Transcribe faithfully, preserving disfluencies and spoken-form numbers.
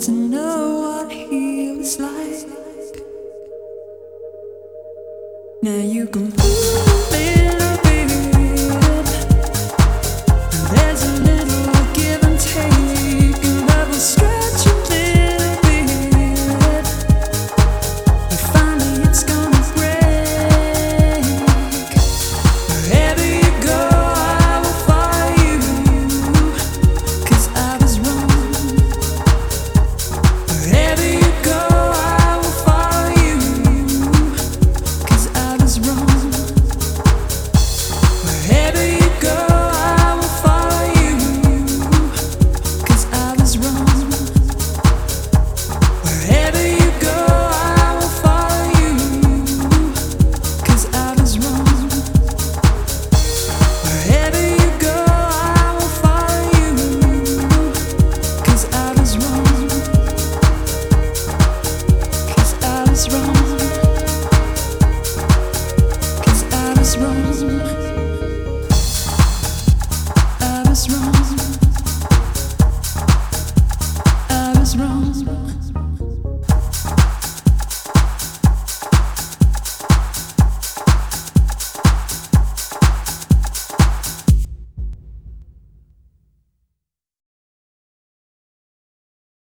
to know what he was like. Now you can pull a little bit, there's a little give and take, and love will stretch a little bit, but finally it's gonna break. Wherever you go, I will follow you, 'cause I was wrong. Wherever you go, I will follow you, 'cause I was wrong. Wherever you go, I will follow you, 'cause I was wrong. Wherever you go, I will follow you, 'cause I was wrong. Wherever you go, I will follow you, 'cause I was wrong. 'Cause I was wrong. 'Cause I was wrong.